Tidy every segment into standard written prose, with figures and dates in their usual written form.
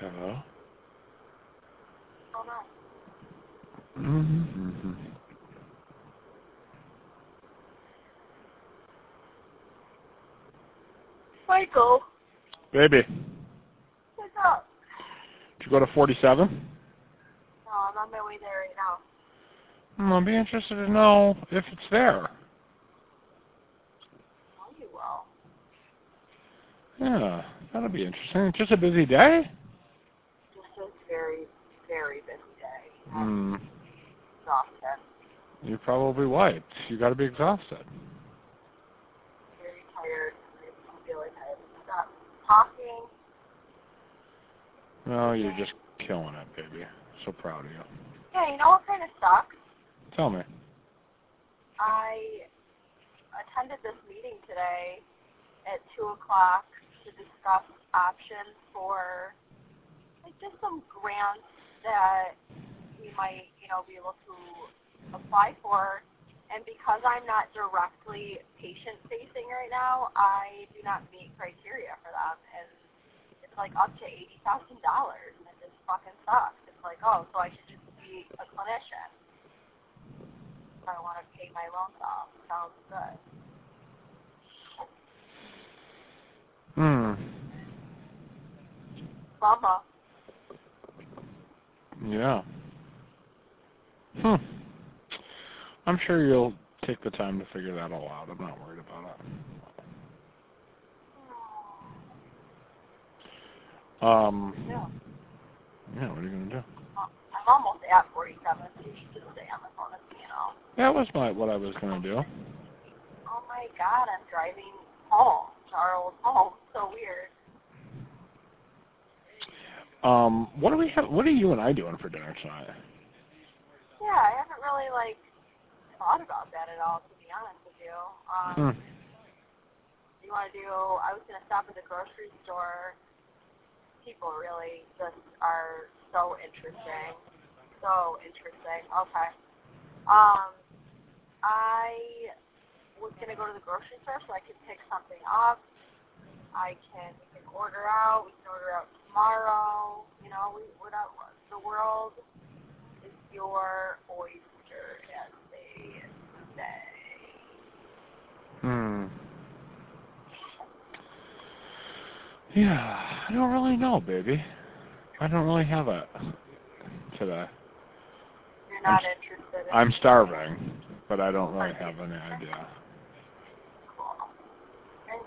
Hello? Oh no. Mm-hmm. Michael, Baby, what's up? did you go to 47? No, I'm on my way there right now. I'd be interested to know if it's there. Oh, you will. Yeah, that'll be interesting. Just a busy day? Just a very, very busy day. Hmm. Exhausted. You're probably white. You gotta be exhausted. Very tired. I feel like I have to stop talking. No, you're just killing it, baby. So proud of you. Yeah, you know what kind of sucks? Tell me. I attended this meeting today at 2 o'clock to discuss options for like just some grants that we might, be able to apply for. And because I'm not directly patient-facing right now, I do not meet criteria for them. And it's like up to $80,000, and it just fucking sucks. It's like, oh, so I should just be a clinician. I want to pay my loans off. Sounds good. Mama. Yeah. I'm sure you'll take the time to figure that all out. I'm not worried about it. Yeah, what are you going to do? I'm almost at 47, so you should just stay on the phone with me, That was what I was going to do. Oh my god, I'm driving home, Charles, home. So weird. What are you and I doing for dinner tonight? Yeah, I haven't really, thought about that at all, to be honest with you. You want to do, I was going to stop at the grocery store. People really just are so interesting. So interesting. Okay. I was going to go to the grocery store so I could pick something up. We can order out. We can order out tomorrow. The world is your oyster, as they say. Yeah, I don't really know, baby. I don't really have it today. You're not interested in I'm starving, but I don't really have any idea. Cool. Okay.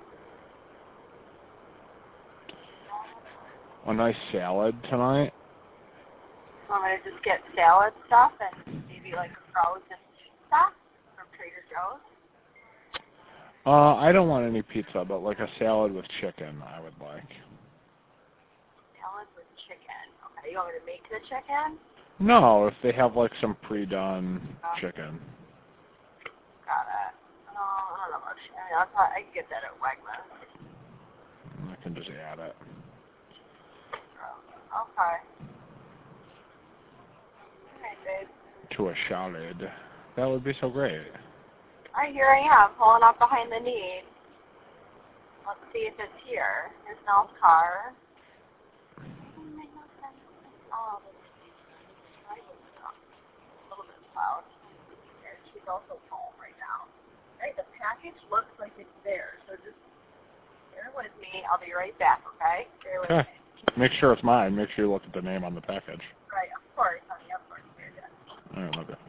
A nice salad tonight? You want me to just get salad stuff and maybe like a frozen pizza from Trader Joe's? I don't want any pizza, but like a salad with chicken I would like. Salad with chicken. Okay, you want me to make the chicken? No, if they have like some pre-done chicken. Got it. I don't know about chicken. I can get that at Wegmans. I can just add it. Okay. Alright, babe. To a salad. That would be so great. Alright, here I am, pulling up behind the need. Let's see if it's here. Here's Nell's car. Oh, a little bit loud. She's also home right now. Right, the package looks like it's there, so just bear with me. I'll be right back, okay? Bear with me. Make sure it's mine. Make sure you look at the name on the package. Right, of course, honey, of course. Very good. All right, love it.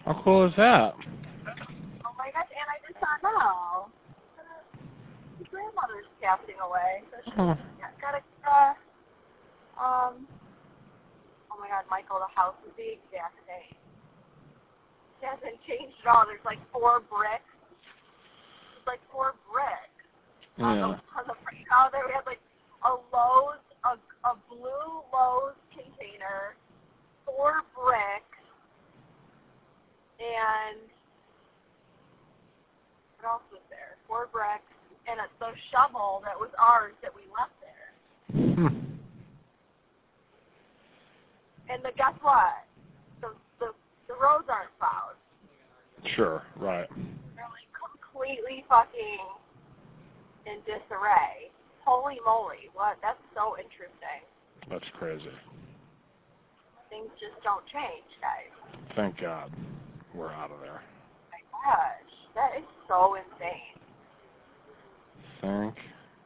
How cool is that? Oh my gosh, and I just saw now. My grandmother's passing away. So she Oh, got a, oh my god, Michael, the house is the exact same. It hasn't changed at all. There's like 4 bricks. There's like 4 bricks on yeah. the front counter. There we had like a Lowe's, a blue Lowe's container, 4 bricks, and what else was there? 4 bricks, and the shovel that was ours that we left there. And guess what? The roads aren't plowed. Sure, right. They're like completely fucking in disarray. Holy moly! What? That's so interesting. That's crazy. Things just don't change, guys. Thank God we're out of there. Oh my gosh, that is so insane. Thank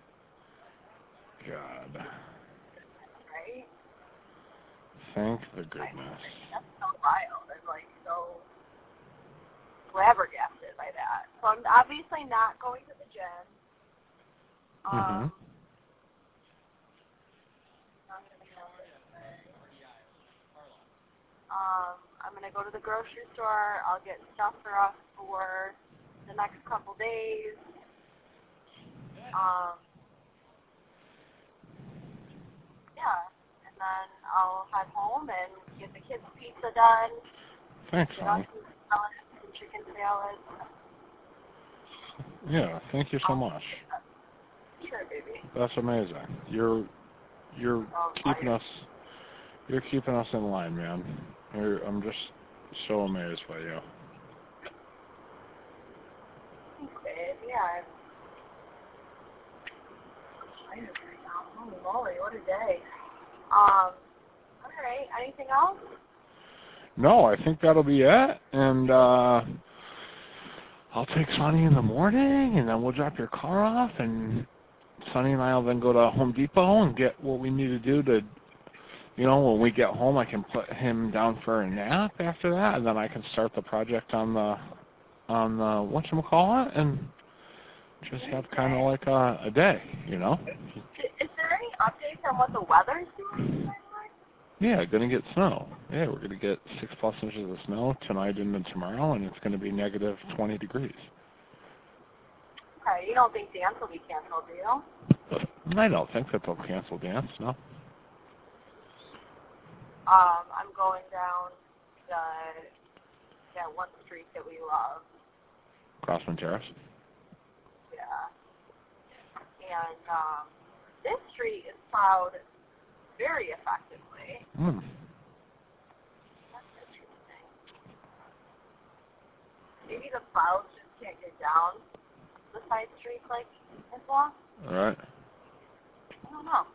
God. Right? Thank the goodness. That's so wild. I'm like so flabbergasted by that. So I'm obviously not going to the gym. Mhm. I'm gonna go to the grocery store. I'll get stuff for us for the next couple days. Yeah, and then I'll head home and get the kids' pizza done. Thanks, Get honey. us some chicken salad. Yeah, thank you so much. Sure, baby. That's amazing. You're keeping us in line, man. I'm just so amazed by you. Thanks, babe. Yeah. I'm excited right now. Holy moly, what a day. All right. Anything else? No, I think that'll be it. And I'll take Sonny in the morning, and then we'll drop your car off, and Sonny and I will then go to Home Depot and get what we need to do to, when we get home, I can put him down for a nap after that, and then I can start the project on the whatchamacallit, and just have kind of like a day, Is there any updates on what the weather's doing, by the way? Yeah, gonna get snow. Yeah, we're gonna get 6+ inches of snow tonight and then tomorrow, and it's gonna be negative 20 degrees. Okay, you don't think dance will be canceled, do you? I don't think that they'll cancel dance, no. I'm going down that one street that we love. Crossman Terrace? Yeah. And this street is plowed very effectively. Mm. That's interesting. Maybe the plows just can't get down the side streets like as well. All right. I don't know.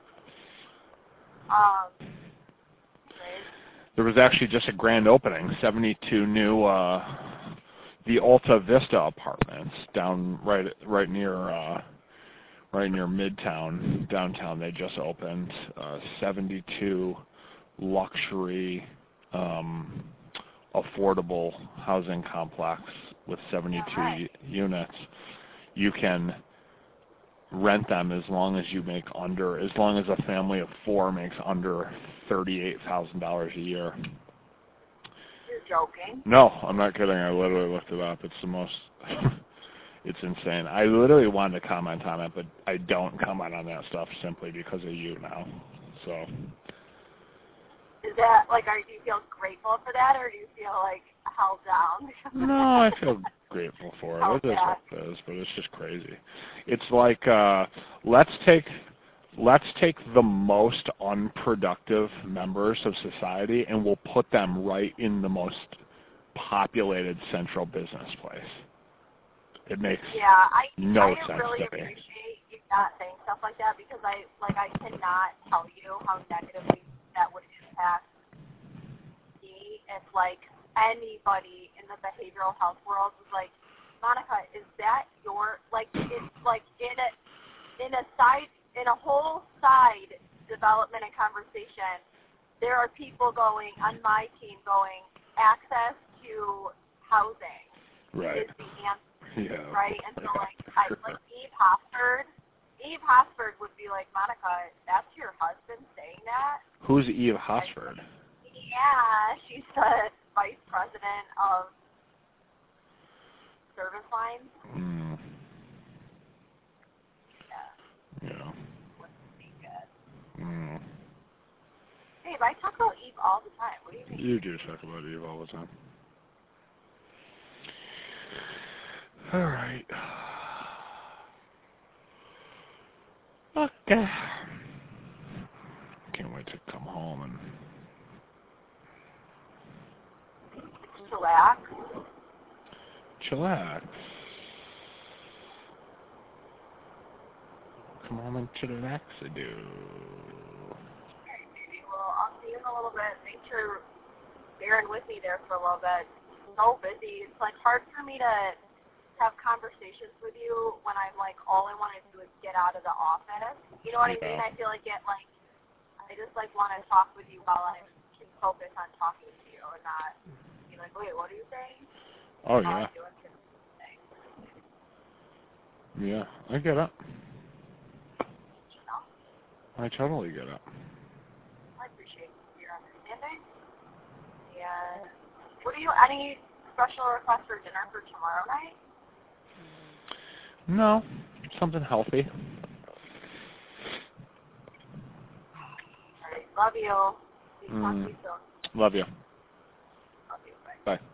There was actually just a grand opening, 72 new the Alta Vista apartments down right near Midtown downtown. They just opened 72 luxury affordable housing complex with 72 units. You can rent them as long as a family of 4 makes under $38,000 a year. You're joking. No, I'm not kidding. I literally looked it up. It's the most, it's insane. I literally wanted to comment on it, but I don't comment on that stuff simply because of you now. So. Is that, do you feel grateful for that, or do you feel, held down? No, I feel grateful for it. It is what it is, but it's just crazy. It's like, let's take the most unproductive members of society and we'll put them right in the most populated central business place. It makes no sense to me. I really appreciate you not saying stuff like that because I cannot tell you how negatively that would impact me if anybody in the behavioral health world was like, Monica, is that your in a whole side development and conversation, there are people on my team access to housing Right. is the answer, Yeah. right? And so, like Eve Hosford would be like, Monica, that's your husband saying that? Who's Eve Hosford? Yeah, she's the vice president of service lines. Hmm. Yeah. Yeah. Wouldn't be good. Hmm. Hey, but I talk about Eve all the time. What do you mean? You do talk about Eve all the time. All right. Okay. Can't wait to come home and Chillax. chillax. Come home and chillax-a-do. Okay, maybe. Well, I'll see you in a little bit. Make sure Darren with me there for a little bit. So busy. It's like hard for me to have conversations with you when I'm like all I want to do is get out of the office. You know what I mean? I feel like I just like want to talk with you while I can focus on talking to you and not be like, wait, what are you saying? Oh, yeah. Yeah, I get it. You know? I totally get it. I appreciate your understanding. And any special requests for dinner for tomorrow night? No, something healthy. All right, love you. Talk to you soon. Love you. Love you. Bye. Bye.